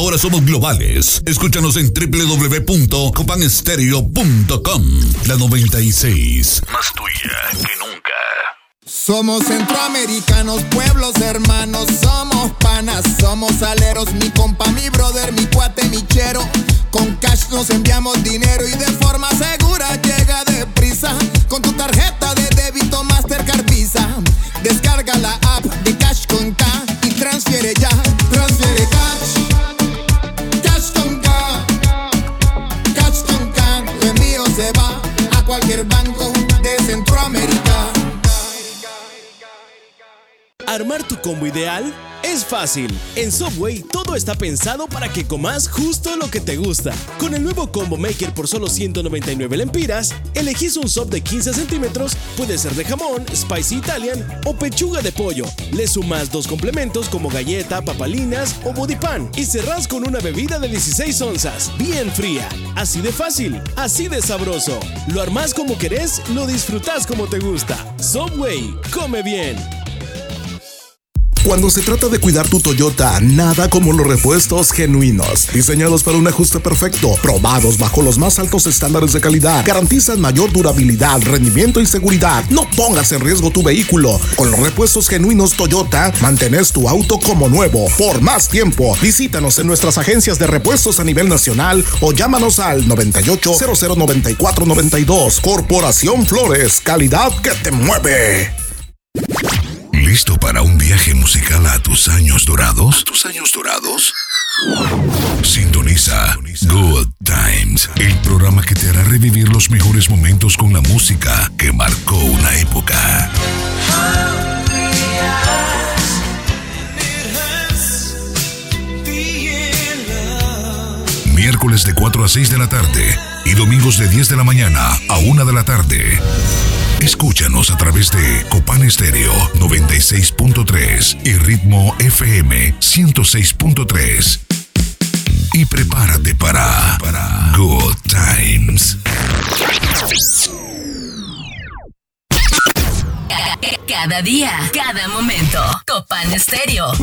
Ahora somos globales. Escúchanos en www.copanestereo.com. La 96, más tuya que nunca. Somos centroamericanos, pueblos hermanos, somos panas, somos aleros, mi compa, mi brother, mi cuate, mi chero. Con cash nos enviamos dinero y de forma segura llega deprisa. Con tu tarjeta de débito Mastercard Visa, descarga la app de Cash con K y transfiere ya. Transfiere cash, cash con K, cash con K. Tu envío se va a cualquier banco de Centroamérica. ¿Armar tu combo ideal? Es fácil. En Subway todo está pensado para que comas justo lo que te gusta. Con el nuevo Combo Maker por solo 199 lempiras, elegís un sub de 15 centímetros, puede ser de jamón, spicy Italian o pechuga de pollo. Le sumas 2 complementos como galleta, papalinas o bodypan y cerrás con una bebida de 16 onzas, bien fría. Así de fácil, así de sabroso. Lo armás como querés, lo disfrutás como te gusta. Subway, come bien. Cuando se trata de cuidar tu Toyota, nada como los repuestos genuinos, diseñados para un ajuste perfecto, probados bajo los más altos estándares de calidad, garantizan mayor durabilidad, rendimiento y seguridad. No pongas en riesgo tu vehículo. Con los repuestos genuinos Toyota, mantienes tu auto como nuevo por más tiempo. Visítanos en nuestras agencias de repuestos a nivel nacional o llámanos al 98009492. Corporación Flores, calidad que te mueve. ¿Listo para un viaje musical a tus años dorados? ¿Tus años dorados? Sintoniza Good Times, el programa que te hará revivir los mejores momentos con la música que marcó una época. Miércoles de 4 a 6 de la tarde y domingos de 10 de la mañana a 1 de la tarde. Escúchanos a través de Copán Estéreo 96.3 y Ritmo FM 106.3. Y prepárate para Good Times. Cada día, cada momento. Copán Estéreo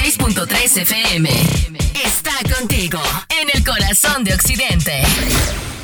96.3 FM. Está contigo en el corazón de Occidente.